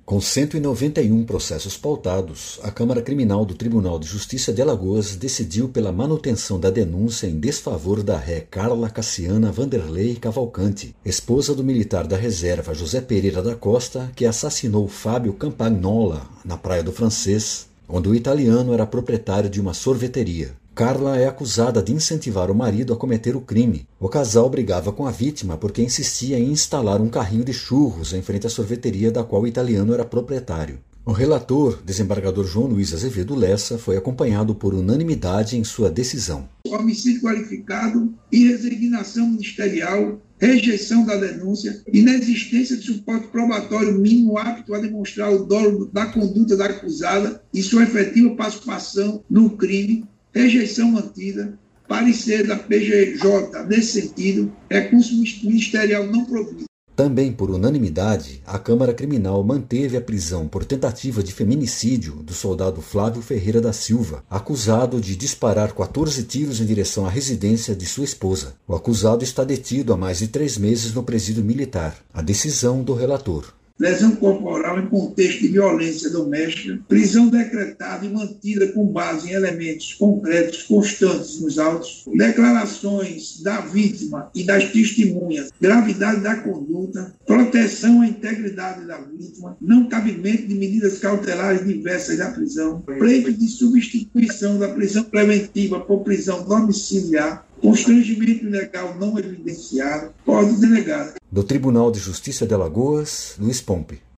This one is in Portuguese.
Com 191 processos pautados, a Câmara Criminal do Tribunal de Justiça de Alagoas decidiu pela manutenção da denúncia em desfavor da ré Carla Cassiana Vanderlei Cavalcante, esposa do militar da reserva José Pereira da Costa, que assassinou Fábio Campagnola na Praia do Francês, onde o italiano era proprietário de uma sorveteria. Carla é acusada de incentivar o marido a cometer o crime. O casal brigava com a vítima porque insistia em instalar um carrinho de churros em frente à sorveteria da qual o italiano era proprietário. O relator, desembargador João Luiz Azevedo Lessa, foi acompanhado por unanimidade em sua decisão. Homicídio qualificado e resignação ministerial, rejeição da denúncia, inexistência de suporte probatório mínimo apto a demonstrar o dolo da conduta da acusada e sua efetiva participação no crime, rejeição mantida, parecer da PGJ nesse sentido, recurso ministerial não provido. Também por unanimidade, a Câmara Criminal manteve a prisão por tentativa de feminicídio do soldado Flávio Ferreira da Silva, acusado de disparar 14 tiros em direção à residência de sua esposa. O acusado está detido há mais de 3 meses no presídio militar. A decisão do relator. Lesão corporal em contexto de violência doméstica, prisão decretada e mantida com base em elementos concretos constantes nos autos, declarações da vítima e das testemunhas, gravidade da conduta, proteção à integridade da vítima, não cabimento de medidas cautelares diversas da prisão, pleito de substituição da prisão preventiva por prisão domiciliar, constrangimento ilegal não evidenciado, ordem denegada. Do Tribunal de Justiça de Alagoas, Luiz Pompe.